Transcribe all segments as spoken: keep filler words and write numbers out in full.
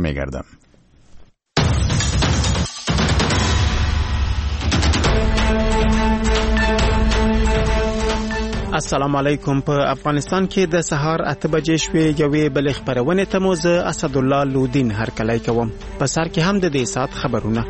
میگردم. السلام علیکم. په افغانستان کې د سهار اته بجې شوې یوې بلې خبرونې ته مو زه اسدالله لودین هرکلی کوم. په سر کې هم د دې سات خبرونه.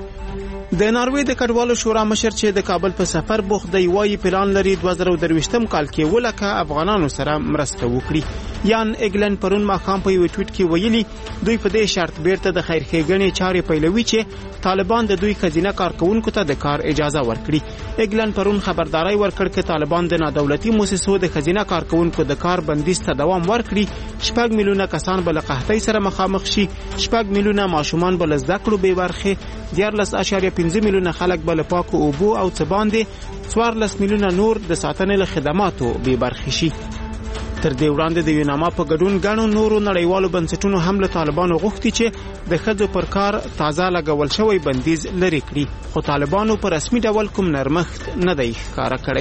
د ناروې د کډوالو شورا مشر چې د کابل په سفر بوخت دی وایي پلان لري دوه زره درویشتم کال کې ولکه افغانانو سره مرسته وکړي. یان اګلن پرون ماښام په یو ټویټ کې ویلي دوی په دې شرط بیرته د خیر ښېګڼې چارې پیلوي چې طالبان د دوی خزینه کارکونکو ته د کار اجازه ورکړي. اګلن پرون خبرداري ورکړ چې طالبان د نادولتي مؤسسو د خزینه کارکونکو د کار بندیز ته دوام ورکړي. شپږ میلیونه کسان به له قحطۍ سره مخامخ شي. شپږ میلیونه ماشومان به له زده کړو بې برخې. دیارلس اعشاریه پنځه میلیونه خلک به له پاکو اوبو او څه باندې څوارلس میلیونه نور د ساتنې له خدماتو بې برخې شي. تر دې وړاندې د یوناما په ګډون ګڼو نورو نړیوالو بنسټونو هم له طالبانو غوښتي چې د ښځو پر کار تازه لګول شوی بندیز لرې کړي، خو طالبانو په رسمي ډول کوم نرمښت نه دی ښکاره کړی.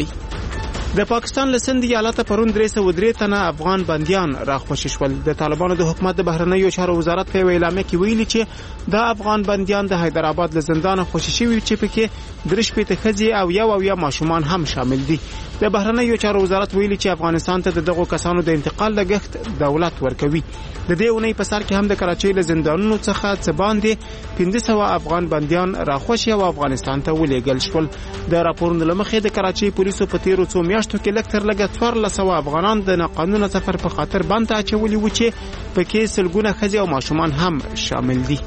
د پاکستان له سند ایالته پرون درې سوه درې تنه افغان بندیان راخوشي شول. د طالبانو د حکومت د بهرنیو چارو وزارت په اعلامیه کې ویلي چې دا افغان بندیان د حیدرآباد له زندانه خوشي شوي چې پکې درې شپېته ښځې او یو اویا ماشومان هم شامل دي. د بهرنیو چارو وزارت ویلي چې افغانستان ته د دغو کسانو د انتقال لګښت دولت ورکوي. د دې اونۍ په سر کې هم د کراچۍ له زندانونو څخه څه باندې پنځه سوه افغان بندیان راخوشي او افغانستان ته ولېږل شول. د راپورونو له مخې د کراچۍ پولیسو په تیرو څو میاشتو کې لږ تر لږه څوارلس سوه افغانان د ناقانونه سفر په خاطر بند ته اچولي وو چې پکې سلګونه ښځې او ماشومان هم شامل دي.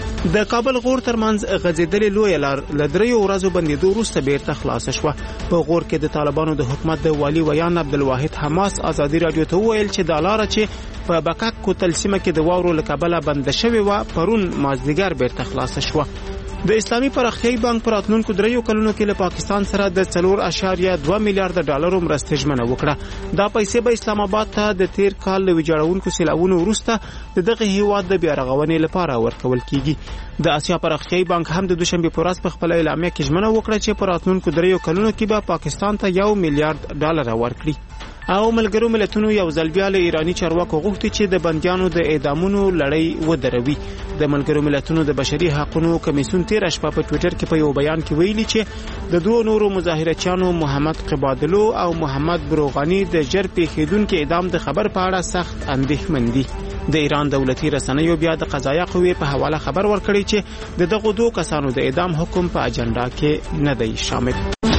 د کابل غور ترمنځ غځېدلې لویه لار له دریو ورځو بندېدو وروسته بیرته خلاصه شوه. په غور کې د طالبانو د حکومت د والي ویان عبدالواحد حماس ازادي راډیو ته وویل چې دا لاره چې په بکک کوتل سیمه کې د واورو له کبله بنده شوې وه پرون مازدیګر بیرته خلاصه شوه. د اسلامي پراختیایي بانک په راتلونکو دریو کلونو کې له پاکستان سره د څلور اعشاریه دوه میلیارډه ډالرو مرستې ژمنه وکړه. دا پیسې به اسلام آباد ته د تیر کال له ویجاړونکو سیلابونو وروسته د دغه هیواد د بیارغونې لپاره ورکول کیږي. د اسیا پراختیایي بانک هم د دوشنبه په ورځ په خپل اعلامیه کې ژمنه وکړه چې په راتلونکو دریو کلونو کې به پاکستان ته یو میلیارډ ډالر ورکړي. او ملګرو ملتونو یو ځل بیا له ایرانی چارواکو غوښتي چې د بندیانو د اعدامونو لړۍ ودروي. د ملګرو ملتونو د بشري حقوقو کمیسیون تیر شپه په ټوئیټر کې په یو بیان کې ویلي چې د دوه نورو مظاهرچیانو محمد قبادلو او محمد بروغانی د ژر پیښیدونکو اعدام د خبر په اړه سخت اندېښمن دي. د ایران دولتي رسنیو بیا د قضایه قوې په حواله خبر ورکړی چې د دغو دوه کسانو د اعدام حکم په اجنډا کې نه دی شامل.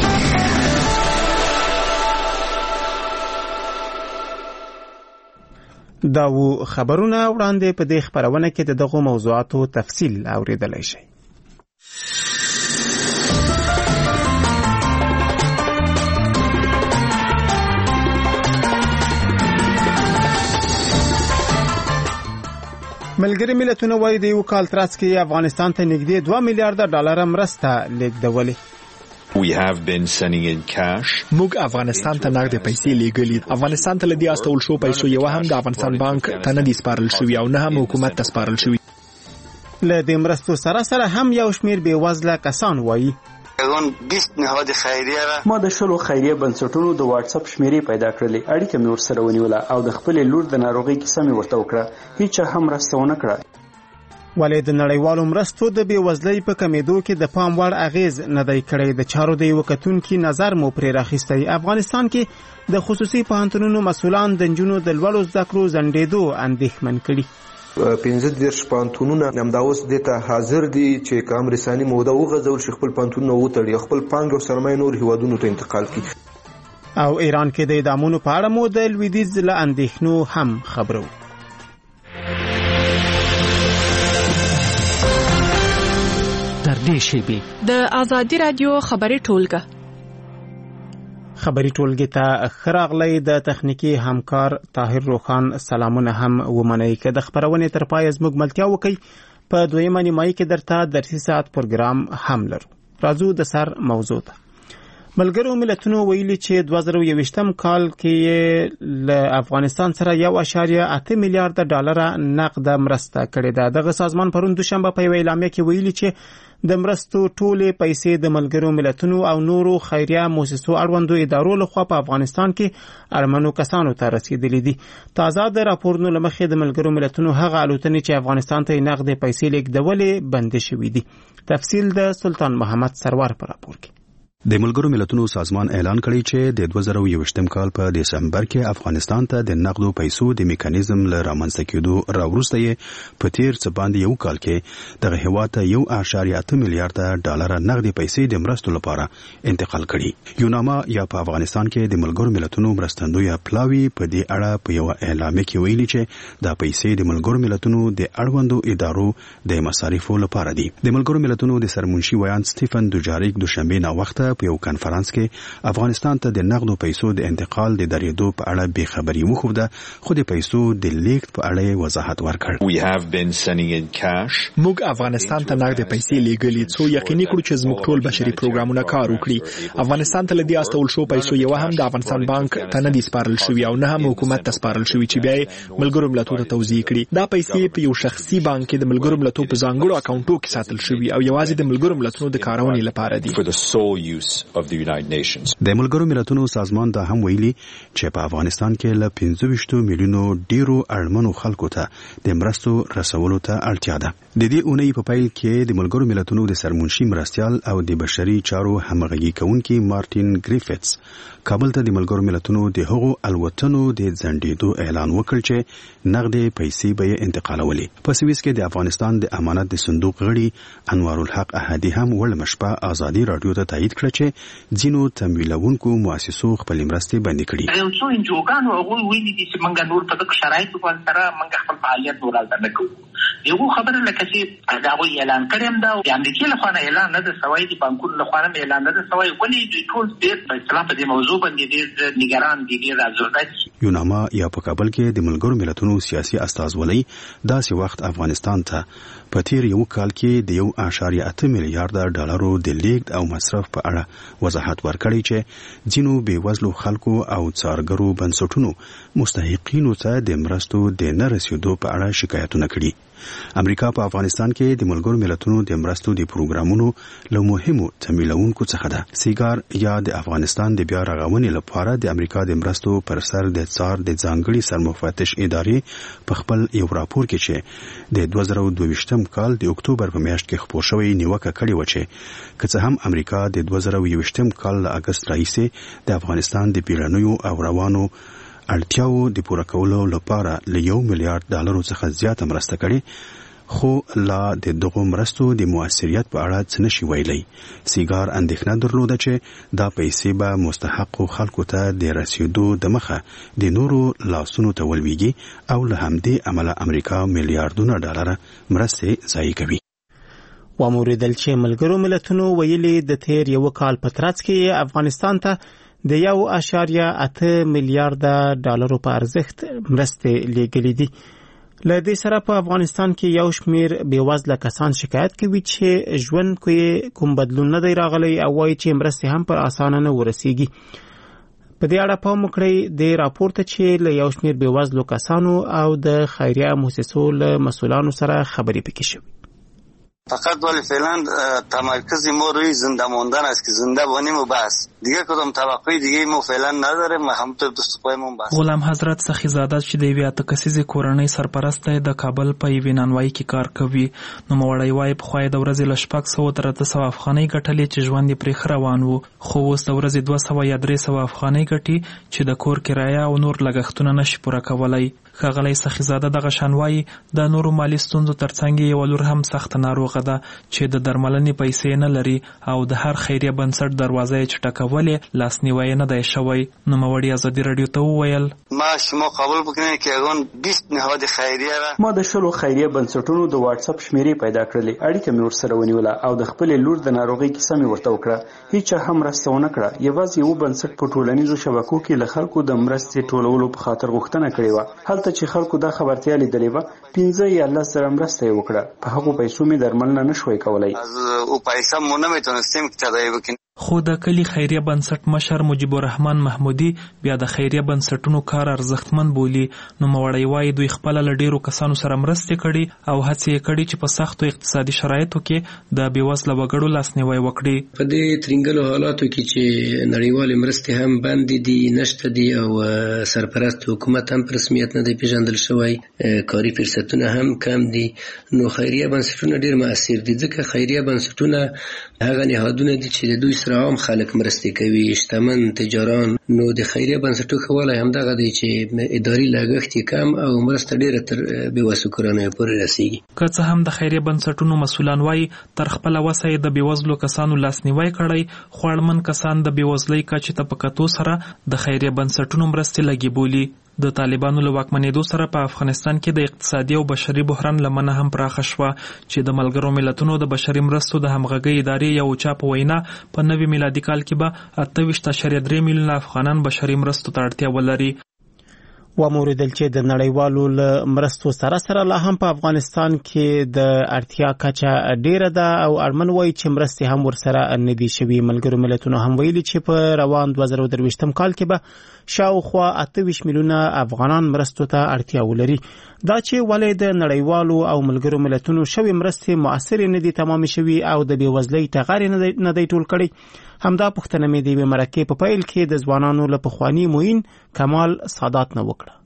دا و خبرونه وړاندې په دې خبرونه کې د دغو موضوعاتو تفصیل اوریدلای شئ. ملګري ملتونه وايي د یو کال ترڅ کې افغانستان ته نږدې دوه میلیارډ ډالر مرسته لیږدولې. We have been sending in cash. موږ افغانستان ته نغدې پیسې لیږلې. افغانستان ته لدی استول شو پیسو یو هم د افغانستان بانک ته نه دي سپارل شوی او نه هم حکومت ته سپارل شوی. له دې مرستو سره سره هم یو شمیر بې وزله کسان وایي اون بیست نهاد خیریه را ما د شلو خیریه بنسټونو د واتس اپ شمیرې پیدا کړلې. اړیکه مې ورسره ونیوله او د خپل لور د ناروغي کیسه مې ورته وکړه. هیڅ هم مرسته ونه کړه. ولې د نړیوالو مرستو د بې وزلۍ په کمیدو کې د پام وړ اغیز نه دی کړی. د چارو د یو کتونکي نظر مو پرې راخیستی. افغانستان کې د خصوصي پوهنتونونو مسؤلان د نجونو د لوړو زده کړو ځنډېدو اندېښمن کړي. پنځه دېرش پوهنتونونه همدا اوس دې ته حاضر دي چې کام رساني موده وغځول شي خپل پوهنتونونه وتړي، خپل پانګه او سرمایه نور هیوادونو ته انتقال کړي. او ایران کې د اعدامونو په اړه مو د لویدیځ له اندېښنو هم خبرو. تر دې شیبې د ازادي رادیو خبري ټولګه خبري ټولګه ته خراغلی د تخنیکی همکار طاهر روخان سلامونه هم ومنئ. که د خبرونې تر پای زموږ ملتیا وکي په دویمه نیمایي کې درته درسي ساعت پروګرام هم لرو. راځو د سر موضوع ته. ملګرو ملتونو ویلي چې دوه زره یوویشتم کال کې له افغانستان سره یو اشاریه اته میلیارډ ډالر نقد مرسته کړې ده. دغه سازمان پرون دوشنبه په یوه اعلامیه کې ویلي چې د مرستو ټولې پیسې د ملګرو ملتونو او نورو خیریه مؤسسو اړوندو ادارو لخوا په افغانستان کې اړمنو کسانو ته رسیدلې دي. تازه د راپورونو له مخې د ملګرو ملتونو هغه الوتنې چې افغانستان ته نقد پیسې لیږدولې بندې شوې دي. تفصیل د سلطان محمد سرور په راپور کې. د ملګرو ملتونو سازمان اعلان کړی چې د دوه زره یوویشتم کال په دسمبر کې افغانستان ته د نقدو پیسو د میکانیزم له رامنځته کېدو راوروسته یې په تیر څه باندې یو کال کې دغه هیواد ته یو اعشاریه اته میلیارډ ډالر نقدي پیسې د مرستو لپاره انتقال کړي. یوناما یا په افغانستان کې د ملګرو ملتونو مرستندوی پلاوی په دې اړه په یو اعلامیه کې ویلي چې دا پیسې د ملګرو ملتونو د اړوندو ادارو د مصارفو لپاره دي. د ملګرو ملتونو د سرمنشي ویان سټیفن دوجاریک دوشنبه نا وخته په یو کانفرنس کې افغانستان ته د نقدو پیسو د انتقال د درېدو په اړه به خبري وخوده، خو د پیسو د لیږد په اړه وضاحت ورکړ. We have been sending in cash. موږ افغانستان ته نقد پیسې لیږلې څو یقیني کړو چې زموږ ټول بشري پروګرامونه کار وکړي. افغانستان ته لدی استول شو پیسو یو هم د افغانستان بانک ته نه دي سپارل شوی او نه هم حکومت ته سپارل شوی چې بیا ملګرو ملتونو ته توزیع کړي. دا پیسې په یو شخصي بانک کې د ملګرو ملتونو په ځانګړو اکاونټونو کې ساتل شوی او یوازې د ملګرو ملتونو د کارونې لپاره دي. For the sole use of the United Nations. د ملګرو ملتونو سازمان دا هم ویلي چې په افغانستان کې له پنځه ویشت میلیونو ډیرو اړمنو خلکو ته د مرستو رسولو ته اړتیا ده. د دې اونۍ په پیل کې د ملګرو ملتونو د سرمنشي مرستيال او د بشري چارو همغږي کوونکي مارټین ګریفټس کابل ته د ملګرو ملتونو د هغو الوتنو د ځنډېدو اعلان وکړ چې نقد پیسې به انتقالولې. په سویس کې د افغانستان د امانت د صندوق غړي انوار الحق احدي هم ولمشپه ازادي رادیو ته تایید کړ چې ځینو تمویلونکو مؤسسو خپل مرستې بندي کړي. یو څو انجوګانو هغه ویلي دي چې موږ نور په دغه شرایطو باندې سره موږ خپل فعالیت ورالته نه کوو. یو خبره لکه چې دا وی اعلان کړم دا د امریکا له خوا اعلان نه د سوي د بانکونو له خوا اعلان نه د سوي ولې دوی ټول ډېر په اصطلاح په دې موضوع باندې ډېر نگران دي ډېر ازرده. یوناما یا په کابل کې د ملګرو ملتونو سیاسي استازولۍ داسې وخت افغانستان ته په تیر یو کال کې د یو اعشاریه اته میلیارډ ډالرو د لیږد او مصرف په اړه وضاحت ورکړی چې ځینو بیوزلو خلکو او څارګرو بنسټونو مستحقینو ته د مرستو د نه رسیدو په اړه شکایتونه کړي. امریکا په افغانستان کې د ملګرو ملتونو د مرستو د پروګرامونو له مهمو تمویلونکو څخه ده. سیګار یا د افغانستان د بیا رغونې لپاره د امریکا د مرستو پر سر د څار د ځانګړي سرمفتش ادارې په خپل یو راپور کې چې د دوه زره دوه ویشتم کال د اکتوبر په میاشت کې خپور شوی نیوکه کړې و چې که څه هم امریکا د دوه زره یو ویشتم کال له اگست راهیسې د افغانستان د بیړنیو او روانو اړتیاو د پوره کولو لپاره له یو میلیارډ ډالرو څخه زیاته مرسته کړې، خو لا د دغو مرستو د موثریت په اړه څه نشي ویلی. سیګار اندېښنه درلوده چې دا پیسې به مستحقو خلکو ته د رسیدو د مخه د نورو لاسونو ته ولویږي او له همدې امله امریکا میلیارډونه ډالر مرستې ضایع کوي. وموریدل چې ملګرو ملتونو ویلي د تیر یو کال په ترڅ کې افغانستان ته د یو اعشاریه اته میلیارډ ډالرو په ارزښت مرستې لیږلې دي. له دې سره په افغانستان کې یو شمیر بیوزله کسان شکایت کوي چې ژوند کې کوم بدلون نه دی راغلی او وایي چې مرستې هم پر اسانه نه ورسیږي. په دې اړه پام وکړئ د راپور ته چې له یو شمیر بیوزلو کسانو او د خیریه مؤسسو له مسؤلانو سره خبرې پکې شوې. فقط ولی فعلا تمرکز ما روی زنده ماندن است که زنده بانیم و بس، دیگه کدام توقعی دیگه ما فعلا نداریم. همونطور دستپایمون بس. غلام حضرت سخیزاده چې د یوې اته کسیزې کورنۍ سرپرست دی د کابل په یوې نانوایي کې کار کوي. نوموړی وایي پخوا یې د ورځې له شپږ سوه تر اته سوه افغانۍ ګټلې چې ژوند یې پرې ښه روان و، خو اوس د ورځې دوه سوه یا درې سوه افغانۍ ګټي چې د کور کرایه او نور لګښتونه نشي پوره کولی. ښاغلی سخیزاده دغه شان وایي د نورو مالي ستونزو ترڅنګ یوه لور هم سخته ناروغه ده چې د درملنې پیسې نه لري او د هر خیریه بنسټ دروازه یې چټکولې لاسنیوی نه دی شوی. نوموړي ازادي راډیو ته وویل ما شما قبول بکنید که اون بیست نهاد خیریه را ما د شلو خیریه بنسټونو د واتس اپ شمیرې پیدا کړلې، اړیکه مې ورسره ونیوله او د خپلې لور د ناروغۍ کیسه مې ورته وکړه. هیڅ هم مرسته ونه کړه. یوازې یو بنسټ په ټولنیزو شبکو کې له خلکو د مرستې ټولولو په خاطر غوښتنه کړې وه. هلته چې خلکو دا خبرتیا لیدلې وه پنځه یا لس زره مرسته یې وکړه. په هغو پیسو مې درملنه نشوی کولی. از او پیسه ما نمیتونستیم که تداوی بکنیم. خو د کلی خیریه بنسټ مشر مجیب الرحمن محمودي بیا د خیریه بنسټونو کار ارزښتمن بولي. نو مړی وایي دوی خپل له ډیرو کسانو سره مرستې کړي او هڅې یې کړي چې په سختو اقتصادي شرایطو کې د بېوزله وګړو لاسنیوی وکړي. په دې ترینګلو حالاتو کې چې نړیوالې مرستې هم بندې دي، نشته دي او سرپرست حکومت هم په رسمیت نه دی پیژندل شوی، کاري فرصتونه هم کم دي، نو خیریه بنسټونه ډیر مؤثر دي. ځکه خیریه بنسټونه هغه نهادونه دي چې د دوی سره عام خلک مرستې کوي، شتمن تجاران. نو د خیریه بنسټونو کولای هم دغه دی چې اداري لګښت یې کم او مرسته ډیره تر بېوسو کورنیو پورې رسیږي. که څه هم د خیریه بنسټونو مسؤلان وایي تر خپله وسه یې د بېوزلو کسانو لاسنیوی کړی، خو اړمن کسان د بېوزلۍ کچې ته په کتو سره د خیریه بنسټونو مرستې لږې بولي. د طالبانو له واکمنېدو سره په افغانستان کې د اقتصادي او بشري بحران لمنه هم پراخه شوه چې د ملګرو ملتونو د بشري مرستو د همغږۍ ادارې یو چا په وینا په نوي میلادي کال کې به اته ویشت اعشاریه درې میلیونه افغانان بشري مرستو ته اړتیا ولري. وموریدل چې د نړیوالو له مرستو سره سره لا هم په افغانستان کې د اړتیا کچه ډیره ده او اړمن وایي چې مرستې هم ورسره نه دي شوي. ملګرو ملتونو هم ویلي چې په روان دوه زره درویشتم کال کې به شاوخوا اته ویشت میلیونه افغانان مرستو ته اړتیا ولري. دا چې ولې د نړیوالو او ملګرو ملتونو شوي مرستې مؤثرې نه دي تمام شوي او د بېوزلۍ ټغر نه دی ټول کړی، همدا پوښتنه مې د یوې مرکې په پیل کې د ځوانانو له پخواني معین کمال سادات نه وکړه.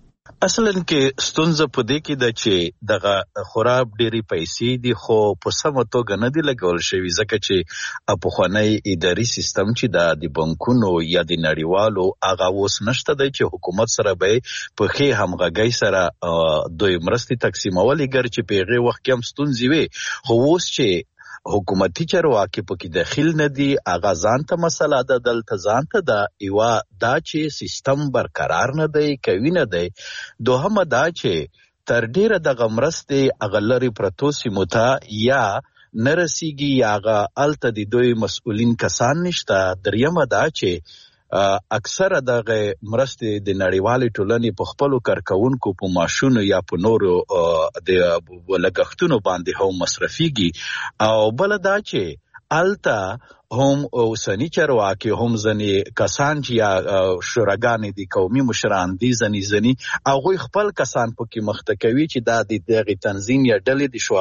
اصلا کې ستونزه په دې کې ده چې دغه خوراب ډېری پیسې دي خو په سمه توګه نه دي لګول شوي، ځکه چې پخوانی اداري سیستم چې د بانکونو یا د نړیوالو هغه اوس نشته دی چې حکومت سره به په ښې همغږۍ سره دوی مرستې تقسیمولې، ګر چې په هغې وخت کې هم ستونزې وې، خو اوس چې حکومتي چارواکي پکې داخل نه دي، هغه ځان ته مسله ده، دلته ځان ته ده یوه دا چې سیستم برقرار نه دی، قوي نه دی. دوهمه دا چې تر ډیره دغه مرستې هغه لرې پرتو سیمو ته یا نه رسیږي یا هغه هلته د دوی مسؤلین کسان نشته. دریمه دا چې اکثره دغه مرستې د نړیوالې ټولنې په خپلو کارکوونکو په معاشونو یا په نورو د لګښتونو باندې هم مصرفیږي، او بله دا چې هلته هم اوسني چارواکي هم ځینې کسان چې یا شوراګانې دي، قومي مشران دي، ځینې ځینې هغوی خپل کسان پکې مخته کوي چې دا د دغې تنظیم یا ډلې د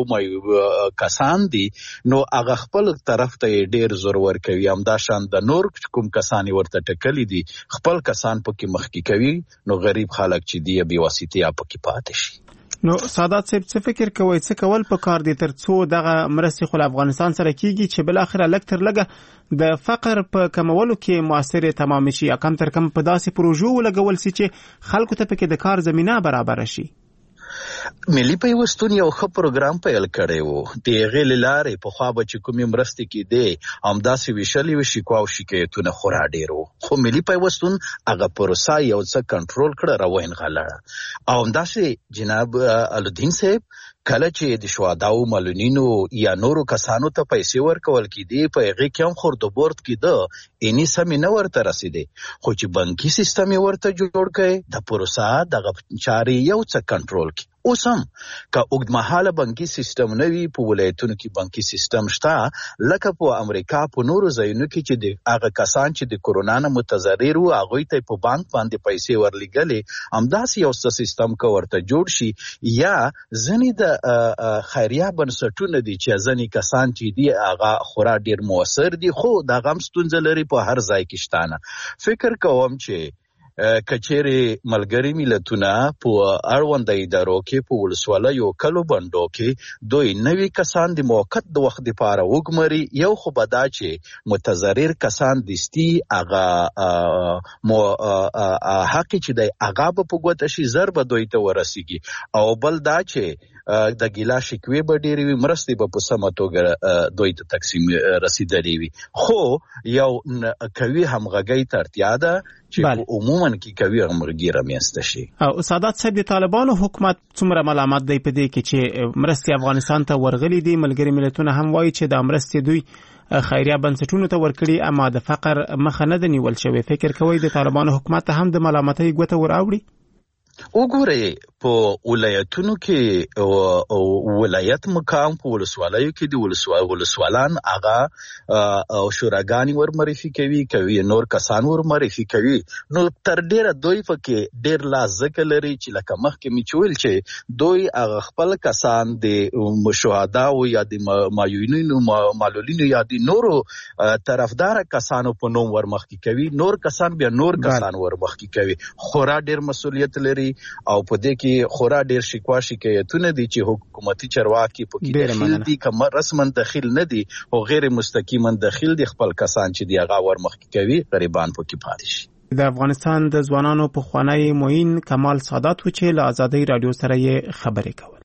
شهداو کسان دي، نو هغه خپل طرف ته یې ډېر زور ورکوي. همداشان د نور کوم کسان یې ورته ټکلي دي خپل کسان پکې مخکې کوي، نو غریب خلک چې دي بې واسطې پکې پاتې شي. نو سادات صاحب څه فکر کوئ څه کول پکار دي ترڅو دغه مرستې خو له افغانستان سره کیږي چې بل اخره لږ تر لږه د فقر په کمولو کې مؤثرې تمام شي، یا کم تر کم په داسې پروژو ولګول شي چې خلکو ته پکې د کار زمینه برابر شي؟ ملي پیوستون یو ښه پروګرام پیل کړی و، د هغې له لارې پخوا به چې کومې مرستې کېدې همداسې ویشلې وې، شکوا او شکایتونه خورا ډېر وو، خو ملي پیوستون هغه پروسه یو څه کنټرول کړه، راونغاړه. او همداسې جناب الدین صاحب کله چې د شهداو معلولینو یا نورو کسانو ته پیسې ورکول کېدې، په هغې کې هم خوردوبورد کېده، اینې سمې نه ورته رسېدې، خو چې بانکي سیستم یې ورته جوړ کړی، د پروسه دغه چارې یو څه کنټرول کړي. اوس هم که اوږدمهاله بانکي سیستم نه وي، په ولایتونو کې بانکي سیستم شته، لکه په امریکا په نورو ځایونو کې چې د هغه کسان چې د کورونا نه متضرر وو هغوی ته په بانک باندې پیسې ورلیږلې، همداسې یو څه سیستم که ورته جوړ شي. یا ځینې د خیریه بنسټونه دي چې ځینې کسان چې دي هغه خورا ډېر مؤثر دي، خو دغه هم ستونزه لري په هر ځای کې شته نه. فکر کوم چې کچېرې ملګري ملتونه په اړونده ادارو کې په ولسوالیو کلو بندو کې دوی نوي کسان د موقت د وخت دپاره وګمري، یو خو به دا چې متضرر کسان دستي هغه حق چې دی هغه به په ګوته شي، زر به دوی ته ورسیږي، او بل دا چې د ګیلا شکوې به ډېرې وي، مرستې به په سمه توګه دوی ته تقسیم رسېدلې وي، خو یو قوي همغږۍ ته اړتیا ده چې عموما کې کوي همغږي رامنځته شي. او سادات صاحب د طالبانو حکومت څومره ملامت دی په دې کې چې مرستې افغانستان ته ورغلي دي؟ ملګري ملتونه هم وایي چې د مرستې دوی خیریه بنسټونو ته ورکړي، اما د فقر مخه نه ده نیول شوې. فکر کوئ د طالبانو حکومت ته هم د ملامتۍ ګوته ور اوړي؟ وګورئ په ولایتونو کې ولایت مقام په ولسوالیو کې د ولسوالان هغه او شوراګانې ور معرفي کوي کوي نور کسان ور معرفي کوي نو تر ډیره دوی پکې ډیر لا ځکه لري چې لکه مخکې می چول چې دوی هغه خپل کسان د مشاهده او یا د مایوینونو معلولینو یا د نورو طرفدار کسانو په نوم ور مخکې کوي نور کسان بیا نور کسان ور مخکې کوي خورا ډیر مسؤلیت لري او په دې کې خورا ډیر شکوا شکایتونه دي چې حکومتي چارواکي پکې داخل دي کوم رسمن داخل نه دي او غیر مستقیما داخل دي خپل کسان چې دی هغه ور مخکې کوي غریبان پکې پاتې شي د افغانستان د ځوانانو په خوانی معین کمال سادات و چې له آزادۍ رادیو سره یې خبرې کول.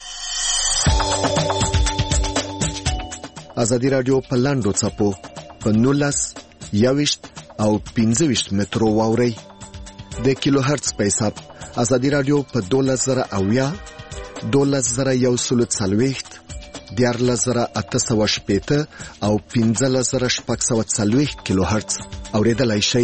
آزادۍ رادیو په لاندو څپو په نولس یوشت او پنځه ویشت مترو واوري د کیلو هرتز په حساب آزادۍ رادیو په دولس زره اویا دولس زره یو سلو څلوېښت دیارلس زره اته سوه شپېته او پنځلس زره شپږ سوه څلوېښت کیلو هرتز اورېدلای شئ.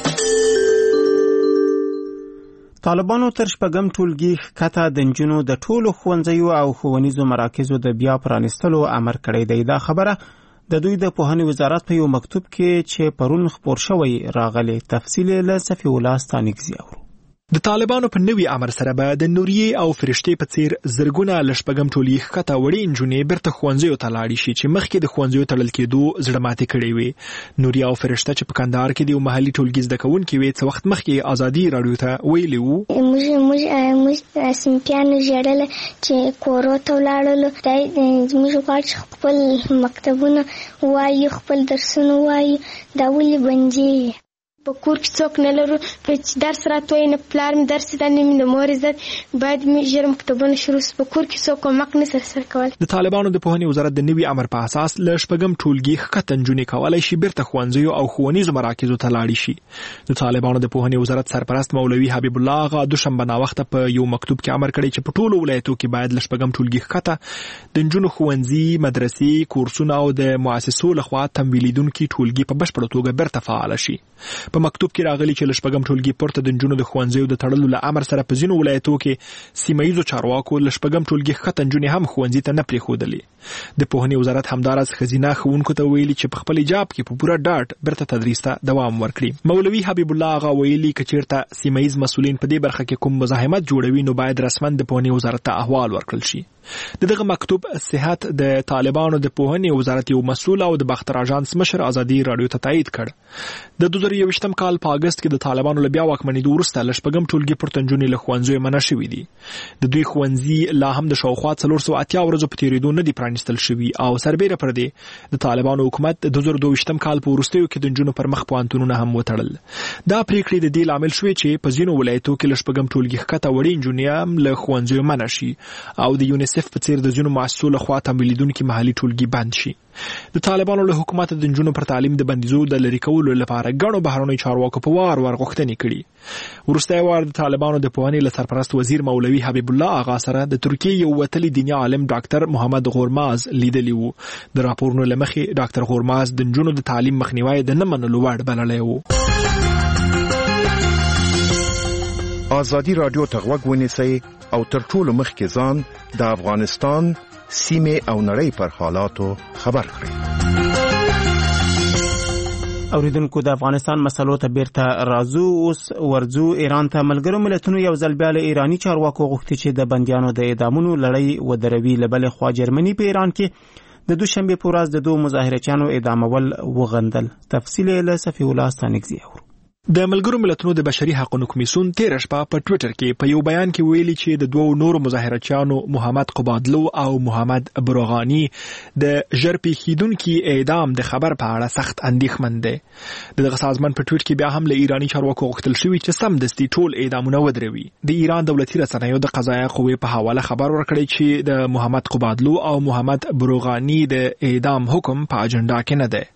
طالبانو تر شپږم ټولګي ښکته د نجونو د ټولو ښوونځیو او ښوونیزو مراکزو د بیا پرانیستلو امر کړی دی. دا خبره د دوی د پوهنې وزارت په یو مکتوب کې چې پرون خپور شوی راغلی. تفصیل له صفی الله ستانکزي اورو. د طالبانو په نوي امر سره به د نوریې او فرشتې په څیر زرګونه لشپږم ټولګي ښکته وړې نجونې بیرته ښوونځیو ته لاړې شي چې مخکې د ښوونځیو تړل کېدو زړه ماتې کړې وې. نوریې او فرشته چې په کندهار کې د یو محلي ټولګي زده کوونکې وې څه وخت مخکې ازادي راډیو ته ویلي وو موږ موږ موږ صنفیانو ژړل چې کورو ته ولاړلو موږ غواړو چې خپل مکتبونه ووایو خپل درسونه ووایو دا ولې بندي په کور کې څوک نه لرو چې درس راته وایي نه پلار مې درس زده نه مې د مور عزت باید مې ژر مکتبونه شروع په کور کې څوک کومک نه سرسره کول. د طالبانو د پوهنې وزارت د نوي امر په اساس له شپږم ټولګي ښکته نجونې کولی شي بیرته ښوونځیو او ښوونیزو مراکزو ته لاړې شي. د طالبانو د پوهنې وزارت سرپرست مولوي حبیب الله آغا دوشنبه ناوخته په یو مکتوب کې امر کړی چې په ټولو ولایتو کې باید له شپږم ټولګي ښکته د نجونو ښوونځي مدرسې کورسونه او د مؤسسو لخوا تمویلیدونکي ټولګي په بشپړه توګه بیرته فعال شي. په مکتوب کې راغلي چې له شپږم ټولګي پورته د نجونو د ښوونځیو د تړلو له امر سره په ځینو ولایتو کې سیمه ییزو چارواکو له شپږم ټولګي ښکته نجونې هم ښوونځي ته نه پرېښودلې. د پوهنې وزارت همداراز ښځینه ښوونکو ته ویلي چې په خپل ایجاب کې په پوره ډاډ بیرته تدریس ته دوام ورکړي. مولوي حبیب الله آغا ویلي که چیرته سیمه ییز مسؤلین په دې برخه کې کوم مزاحمت جوړوي نو باید رسما د پوهنې وزارت ته احوال ورکړل شي. د دغه مکتوب صحت د طالبانو د پوهنې وزارت یو مسؤل او د باختر اژانس مشر آزادي راډیو ته تایید کړ. د دوه زره یوویشتم کال په اگست کې د طالبانو له بیا واکمنېدو وروسته له شپږم ټولګي پورته نجونې له ښوونځیو منع شوي دي. د دوی ښوونځي لا هم د شاوخوا څلور سوه اتیا ورځو په تېرېدو نه دي پرانیستل شوي او سربیره پر دې د طالبانو حکومت د دوه زره دوه ویشتم کال په وروستیو کې د نجونو پر مخ پوهنتونونه هم وتړل. دا پریکړې د دې لامل شوې چې په ځینو ولایتو کې له شپږم ټولګي ښکته وړې نجونې هم له ښوونځیو منع شي او د یونیسف په څیر د ځینو مؤسسو لخوا تمویلیدونکي محلي ټولګي بند شي. د طالبانو له حکومت د نجونو پر تعلیم د بندیزو د لرې کولو لپاره ګڼو بهرنیو چارواکو په وار وار غوښتنې کړي. وروستی وار د طالبانو د پوهنې له سرپرست وزیر مولوي حبیب الله آغا سره د ترکیې یو وتلی دیني عالم ډاکټر محمد غورماز لیدلی وو. د راپورونو له مخې ډاکټر غورماز د نجونو د تعلیم مخنیوی د نه منلو وړ بللی وو. آزادي راډیو ته غوږ ونیسئ او تر ټولو مخکې ځان د افغانستان سیمې او نړۍ پر حالاتو خبر کړئ. اوریدونکو د افغانستان مسلو ته بیرته راځو. اوس ورځو ایران ته. ملګرو ملتونو یو ځل بیا له ایراني چارواکو غوښتي چې د بندیانو د اعدامونو لړۍ ودروي. له بلې خوا جرمني په ایران کې د دوشنبې په ورځ د دوه مظاهرچیانو اعدامول وغندل. تفصیل له صفی الله ستانکزي اورو. د ملګرو ملتونو د بشري حقوقو کمیسیون تېره شپه په ټویټر کې په یو بیان کې ویلي چې د دوو نورو مظاهرچیانو محمد قبادلو او محمد بروغاني د ژر پیښیدونکي اعدام د خبر په اړه سخت اندېښمن دی. دغه سازمان په ټویټ کې بیا هم له ایراني چارواکو غوښتل شوي چې سمدستي ټول اعدامونه ودروي. د ایران دولتي رسنیو د قضایه قوې په حواله خبر ورکړی چې د محمد قبادلو او محمد بروغاني د اعدام حکم په اجنډا کې نه دی.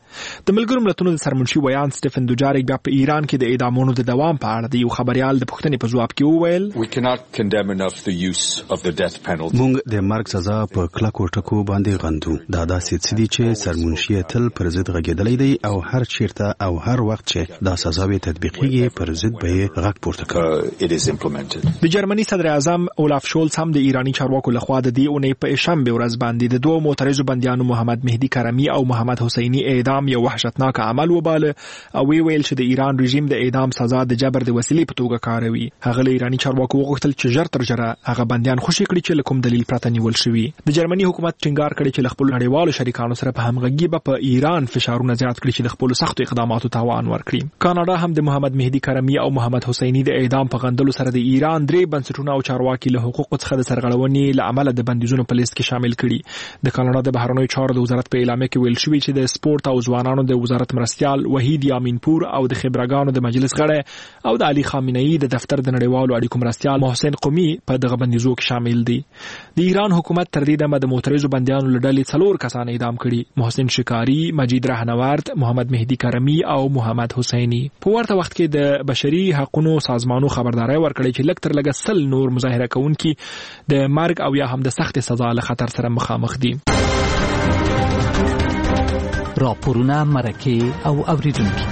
د ملګرو ملتونو د سرمنشي ویان سټیفن دوجاریک بیا په ایران کې د اعدامونو د دوام په اړه د یو خبريال د پوښتنې په ځواب کې وویل We cannot condemn enough the use of the death penalty. موږ د مرګ سزا په کلکو ټکو باندې غندو. دا داسې څه دي چې سرمنشي تل پر ضد غږېدلی دی او هر چیرته او هر وخت چې دا سزاوي تطبیقیږي پر ضد به یې غږ پورته کوي. It is implemented. د جرمني صدر اعظم اولاف شولز هم د ایرانی چارواکو لخوا د دې اونۍ په شنبه ورځ باندې د دوه معترضو بندیانو محمد مهدی کرمی او محمد حسینی اعدام یو وحشتناک عمل وباله او وی ویل چې د ایران رژیم د اعدام سزا د جبر د وسیلې په توګه کاروي. هغه له ایرانی چارواکو وغوښتل چې ژر تر ژره هغه بندیان خوشي کړي چې کوم دلیل پرته نیول شوی. د جرمني حکومت ټینګار کړی چې خپل نړیوالو شریکانو سره په همغږي به په ایران فشارونه زیات کړي چې خپل سختو اقداماتو تاوان ورکړي. کاناډا هم د محمد مهدی کرمی او محمد حسینی د اعدام په غندلو سره د ایران درې بنسټونه او چارواکي له حقوقو څخه د سرغړونې له عمله د بندیزونو په لیست کې شامل کړي. د کاناډا د بهرنیو چارو د وزارت په اعلامیه کې ویل شوی چې د سپورت او ځوانانو د وزارت مرستيال وحید یامینپور او د خبرګانو د مجلس غړی او د علي خامنه‌ای د دفتر د نړیوالو اړیکو مرستيال محسن قومي په دغه بندیزو کې شامل دي. د ایران حکومت تر دې دمه د معترضو بندیانو له ډلې څلور کسان اعدام کړي: محسن شکاری، مجید رهنورد، محمد مهدی کرمی او محمد حسینی. په ورته وخت کې د بشري حقوقو سازمانونو خبرداري ورکړي چې لږ تر لږه سل نور مظاهره کوونکي د مرګ او یا هم د سخت سزا له خطر سره مخامخ دي. راپورونه مرکه او اوریدونکو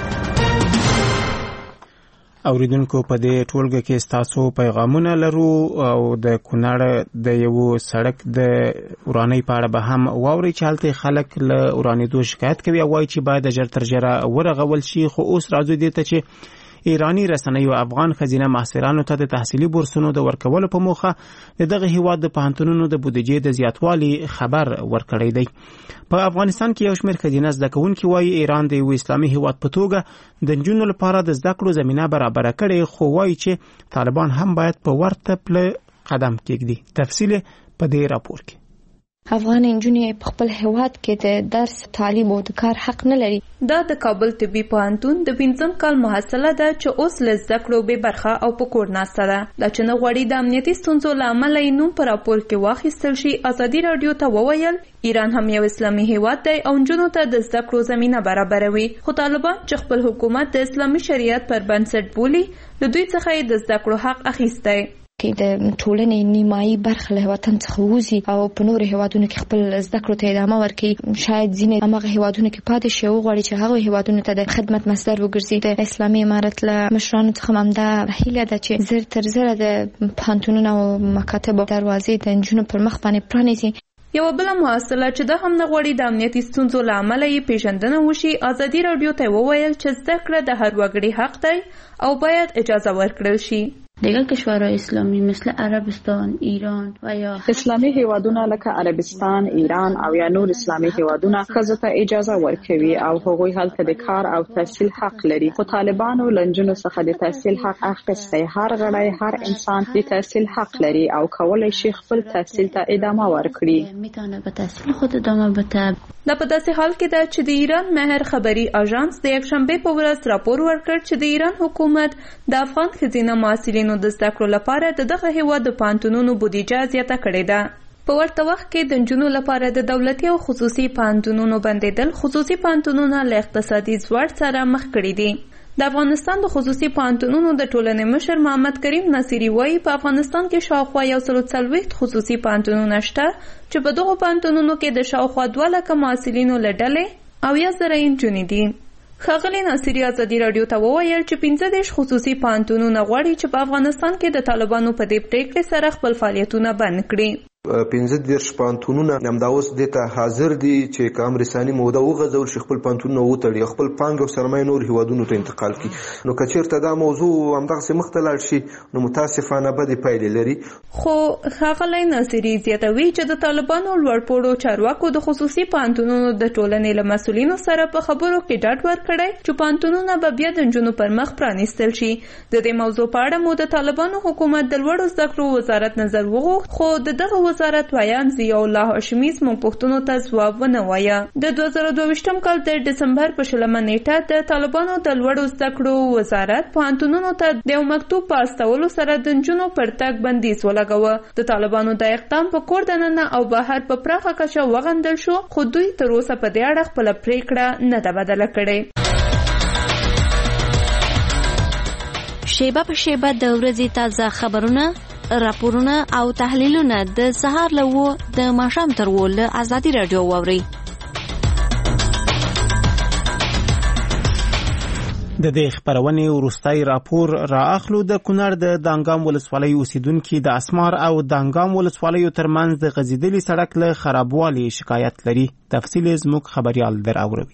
اوریدونکو په دې ټولګه کې ستاسو پیغامونه لرو او د کونړ د یو سړک د ورانۍ په اړه به هم واوري چې هلته خلک له ورانېدو شکایت کوي او وایي چې باید ژر تر ژره ورغول شي. خو اوس راځو دې ته چې ایرانی رسنیو افغان خزینه محصلانو ته د تحصیلي بورسونو د ورکولو په موخه دغه هیواد د پوهنتونونو د بودیجې د زیاتوالي خبر ورکړی دی. په افغانستان کې یو شمېر خزینه زده کوونکي وایي ایران د یو اسلامي هیواد په توګه د نجونو لپاره د زده کړو زمینه برابره کړې، خو وایي چې طالبان هم باید په ورته پله قدم کېږدي. تفصیل په دې راپور کې. افغان نجونې په خپل هیواد کې د درس، تعلیم او د کار حق نه لري. دا د کابل طبي پوهنتون د پنځم کال محصله ده چې اوس له زده کړو بې برخه او په کور ناسته ده. دا چې نه غواړي د امنیتي ستونزو له امله یې نوم په راپور کې واخیستل شي. ازادي راډیو ته وویل ایران هم یو اسلامي هیواد دی او نجونو ته د زده کړو زمینه برابروي، خو طالبان چې خپل حکومت د اسلامي شریعت پر بنسټ بولي له دوی څخه یې د زده کړو حق اخیستی. کې د ټولنې نیمایي برخه له وطن څخه وځي او په نورو هیوادونو کې خپل زده کړو ته ادامه ورکړي. شاید ځینې هغه هیوادونو کې پاتې شي او غواړي چې هغه هیوادونو ته د خدمت مصدر وګرځي. د اسلامي امارت له مشرانو څخه هم دا هیله ده چې زر تر زره د پوهنتونونو او مکاتبو دروازې د نجونو پر مخ باندې پرانیزي. یو بل محصله چې د هم نه غواړي د امنیتي ستونزو له امله یې پیژندنه وشي، ازادي راډیو ته وویل چې زده کړه د هر وګړي حق دی او باید اجازه ورکړل شي. دیگر کشورهای اسلامی مثل عربستان، ایران و یا اسلامی هیوادونه لکه عربستان، ایران او یا نور اسلامی هیوادونه ښځو ته اجازه ورکوي او هغوی هلته د کار او تحصیل حق لري. خو طالبانو له نجونو څخه د تحصیل حق اخیستی. هر غړی، هر انسان د تحصیل حق لري او کولی شي خپل تحصیل ته ادامه ورکړي. میتونه به تحصیل خود ادامه بده. دا په داسې حال کې ده چې د ایران مهر خبري اژانس د یکشنبه په ورځ راپور ورکړ چې د ایران حکومت د افغان ښځینه محصلینو د زده کړو لپاره د دغه هیواد د پوهنتونونو بودیجه زیاته کړې ده. په ورته وخت کې د نجونو لپاره د دولتي او خصوصي پوهنتونونو بندیدل خصوصي پوهنتونونه له اقتصادي ځواړ سره مخ کړي دي. د افغانستان د خصوصي پوهنتونونو د ټولنې مشر محمد کریم ناصری وایي په افغانستان کې شاوخوا یو سل څلوېښت خصوصي پوهنتونونه شته چې په دغو پوهنتونونو کې د شاوخوا دوه لکه محصلینو له ډلې او یا زره نجونې دي. ښاغلي ناصري ازادي راډیو ته وویل چې پنځه دېرش خصوصي پوهنتونونه غواړي چې په افغانستان کې د طالبانو په دې پریکړې سره خپل فعالیتونه بند کړي. پنځه دېرش پوهنتونونه همدا اوس دې ته حاضر دي چې که امرساني موده وغځول شي خپل پوهنتونونه وتړي، خپل پانګه او سرمایه نور هیوادونو ته انتقال کړي. نو که چېرته دا موضوع همدغسې مخته لاړ شي نو متاسفانه بدې پایلې لري. خو ښاغلی ناصري زیاتوي چې د طالبانو لوړپوړو چارواکو د خصوصي پوهنتونونو د ټولنې له مسؤلینو سره په خبرو کې ډاډ ورکړی چې پوهنتونونه به بیا د نجونو پر مخ پرانیستل شي. د دې موضوع په اړه مو د طالبانو حکومت د لوړو زده کړو وزارت نظر وغوښت، خو د دغه وزارت وایان ضیاء الله هاشمي زموږ پوښتنو ته ځواب ونه وایه. د دوه زره دوه کال د ډسمبر په شلمه نیټه د طالبانو د لوړو زده کړو وزارت پوهنتونونو ته د یو مکتوب په استولو سره د نجونو پر تګ بندیز ولګاوه. د طالبانو د اقدام په کور دننه او بهر په پراخه کچه وغندل شو، خو دوی تر اوسه په دې اړه خپله پریکړه نه ده بدله کړې. شیبه په شیبه د ورځې تازه خبرونه، راپورونه او تحلیلونه د سهار له اوو د ماښام تر اوو له ازادي راډیو واورئ. د دې خبرونې وروستی راپور را اخلو. د کونړ د دانګام ولسوالۍ اوسیدونکي د اسمار او دانګام ولسوالیو ترمنځ د غځېدلي سړک له خرابوالي شکایت لري. تفصیل زموږ خبریال در اوروي.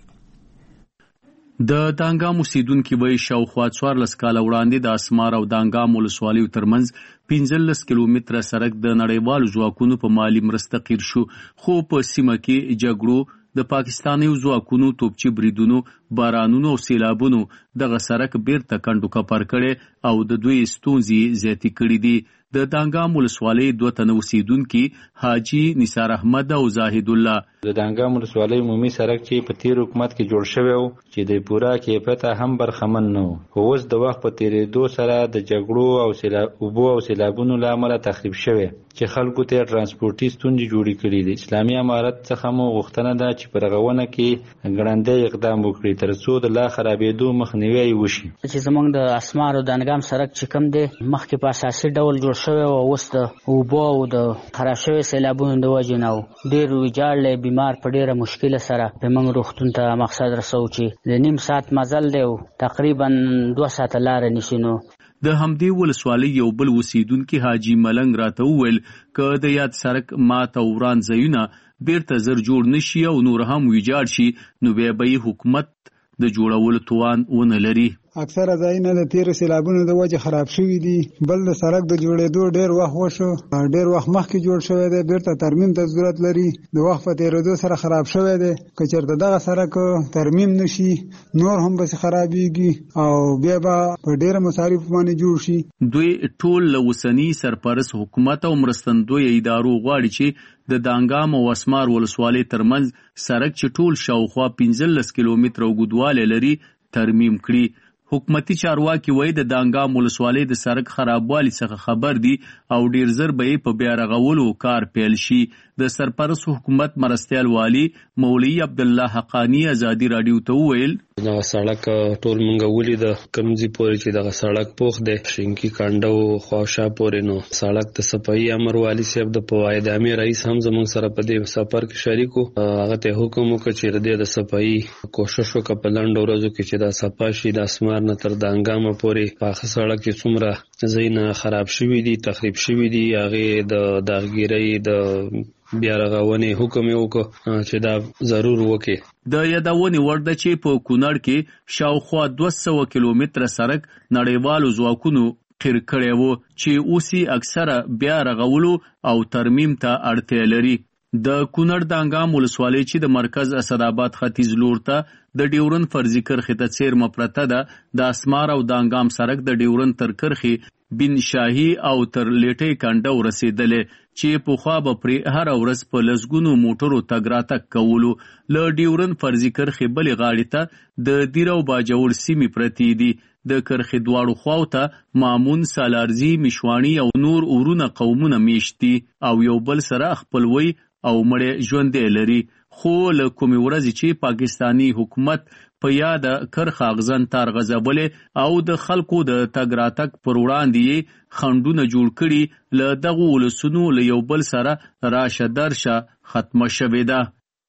د دانګام اوسیدونکي وایي شاوخوا څوارلس کاله وړاندې د اسمار او دانګام ولسوالیو ترمنځ پنځلس کیلومتره سړک د نړیوالو ځواکونو په مالي مرسته قیر شو، خو په سیمه کې جګړو، د پاکستاني ځواکونو توپچي بریدونو، بارانونو او سیلابونو دغه سړک بیرته کنډو کپر کړي او د دوی ستونزې زیاتې کړي دي. د دانګام ولسوالۍ دوه تنه اوسیدونکي حاجي نثار احمد او زاهد الله د دانګام ولسوالۍ عمومي سړک چې په تیر حکومت کې جوړ شوی و چې د پوره کیفیت هم برخمن نه و، خو اوس د وخت په تیریدو سره د جګړو او سیلابونو او سیلابونو له امله تخریب شوی چې خلکو ته ترانسپورتي ستونزې جوړې کړي دي. اسلامي امارت څخه مو غوښتنه ده چې په رغونه کې ګړندی اقدام وکړي ترڅو د لا خرابېدو مخنیوی وشي. چې زموږ د اسمار او دانګام سړک چې کوم دی مخکې په اساسي ډول جوړ شوی او اوس د اوبو او د خراب شوي سیلابونو د وجې نه ډېر ویجاړلی بیمار په ډېره مشکله سره زموږ روغتون ته مقصد رسو چې د نیم ساعت مزل دی او تقریبا دوه ساعته لاره نیسي. نو د همدې ولسوالۍ یو بل اوسیدونکي حاجي ملنګ راته وویل که د یاد سړک مات او وران ځایونه بیرته زر جوړ نشي او نور هم ویجاړ شي نو بیا به حکومت د جوړولو توان ونه لري. اکثره ځایونه د تیرو سیلابونو د وجې خراب شوي دي. بل د سړک د جوړېدو ډېر وخت وشو، ډېر وخت مخکې جوړ شوی دی، بیرته ترمیم ته ضرورت لري. د وخت په تیرېدو سره خراب شوی دی. که چېرته دغه سړک ترمیم نشي نور هم بس خرابېږي او بیا به په ډېره مصارفو باندې جوړ شي. دوی ټول له اوسني سرپرست حکومت او مرستندوی ادارو غواړي چې د دانګام او اسمار ولسوالۍ ترمنځ سړک چې ټول شاوخوا پنځلس کیلومتره اوږدوالی لري ترمیم کړي. حکومتي چارواکي وایي د دانګام ولسوالۍ د سړک خرابوالي څخه خبر دي او ډیر زر به یې په بیا رغولو کار پیل شي. د سرپرست حکومت مرستیال والی مولوي عبدالله حقانی ازادي راډیو ته وویل دغه سړک ټول مونږ ولید کمزي پورې چې دغه سړک پوخ دی شینکی کانډو خواشا پورې نو سړک د صفایي امر والی صاحب د فواید امیر رئیس هم زموږ سره په دې سفر کې شریکو. هغه ته حکم وکړ چې د صفایي کوشش وکړي په لنډو ورځو کې چې دا صفا شي د اسمار نه تر دانګام پورې په هغه سړک کې څومره ځایونه خراب شوي دي تخریب شوي دي هغې د داغګیرۍ د بیا رغونې حکم یې وکړ چې دا ضرور وکړي. د یادونې وړ ده چې په کونړ کې شاوخوا دوه سوه کیلومتره سړک نړیوالو ځواکونو قیر کړی و چې اوس یې اکثره بیا رغولو او ترمیم ته اړتیا لري. د کونړ دانګام ولسوالۍ چې د مرکز اسداباد ختیځ لور ته د ډیورن فرضي کرښې ته څیرمه پرته ده، د اسمار او دانګام سړک د ډیورن تر کرښې بن شاهي او تر لیټۍ کنډه ورسېدلې چې پخوا به پرې هره ورځ په لسګونو موټرو تګ راتګ کولو. له ډیورن فرضي کرښې بلې غاړې ته د دیر او باجوړ سیمې پرتې دي. د کرښې دواړو خواو ته مامون، سالارزي، میشواڼي او نور اورونه قومونه میشت دي او یو بل سره خپلوي او مړی ژوندی لري. خو له کومې ورځې چې پاکستانی حکومت په یاده کرښه اغزن تار غځولې او د خلکو د تګ راتګ پر وړاندې یې خنډونه جوړ کړي، له دغو ولسونو له یو بل سره راشه درشه ختمه شوې ده.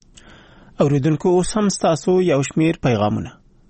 اوریدونکو اوس هم ستاسو یو شمیر پیغامونه.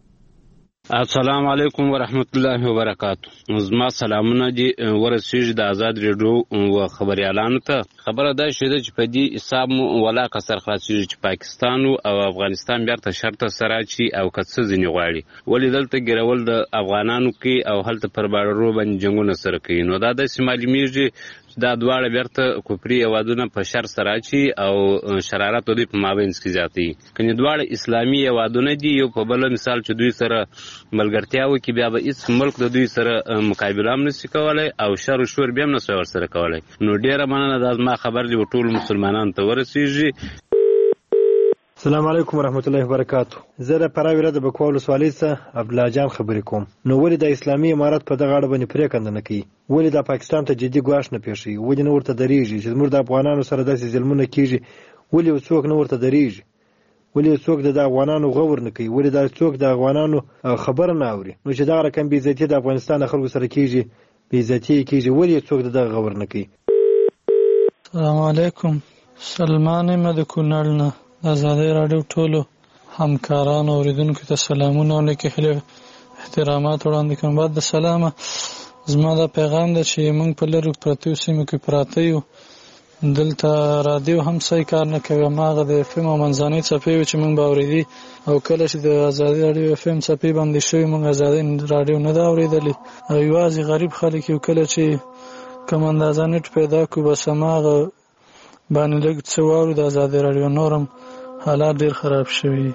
السلام علیکم ورحمت الله وبرکاتو. زما سلامونه دي ورسیږي د آزاد ریډیو و خبریالانو ته. خبره دا شوه چې په دې حساب مو ولا قصر خلاصیږي چې پاکستان او افغانستان بیرته شرط سره چی او کڅ ځنی غواړي، ولې دلته ګرول د افغانانو کې او هلته پر بارو باندې جنگونه سره کوي. نو دا د معلومیږي دا دواړه بیرته کفري هیوادونه په شر سره اچي او شرارت دوی په مابینځ کې زیاتوي. کني دواړه اسلامي هیوادونه دي، یو په بل مثال چې دوی سره ملګرتیا وکړي بیا به هیڅ ملک د دوی سره مقابله هم نشي کولی او شر او شور بیا هم نشي ورسره کولی. نو ډیره مننه، دا زما خبر دی ټول مسلمانانو ته ورسیږي. السلام علیکم ورحمت الله وبرکاتو. زه د پراوی رد بکوالو سوالی څخه عبد الله جان خبرې کوم. نو ولې د اسلامي امارت په دغه اړه باندې پریکنده نه کوي؟ ولې د پاکستان ته جدي ګواښ نه پیښوي؟ ولې نه ورته دریږي چې زموږ د افغانانو سره داسې ظلمونه کیږي؟ ولې څوک نه ورته دریږي؟ ولې څوک د افغانانو غور نه کوي؟ ولې دا څوک د افغانانو خبر نه اوري؟ نو چې دا رقم بې عزتي د افغانستان خلکو سره کیږي، بې عزتي کیږي، ولې څوک د غور نه کوي؟ السلام علیکم، سلمان یم د کونړ نه. ازادي راډیو ټولو همکارانو اوریدونکو ته سلامونه او نیک احترامات وړاندې کوم. بعد د سلامه زما دا پیغام ده چې موږ په لرو پرتو سیمو کې پراته یو، دلته رادیو هم صحیح کار نه کوي. هماغه د اف ام او منځنۍ څپې چې موږ به اورېدي، او کله چې د ازادي راډیو اف ام څپې باندې شوي موږ ازادي راډیو نه ده اورېدلې. او یوازې غریب خلک یو، کله چې کوم اندازه نټ پیدا کړو بس هماغه باندې لږ څه واورو د ازادي راډیو. نورم حالات ډیر خراب شوي.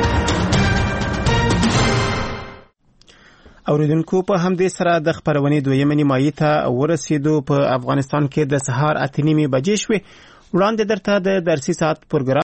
اوریدونکو په همدې سره د خبرونې دویمه نیمایي ته ورسېدو. په افغانستان کې د سهار اته نیمې بجې شوې. وړاندې درته د درسي ساعت پروګرام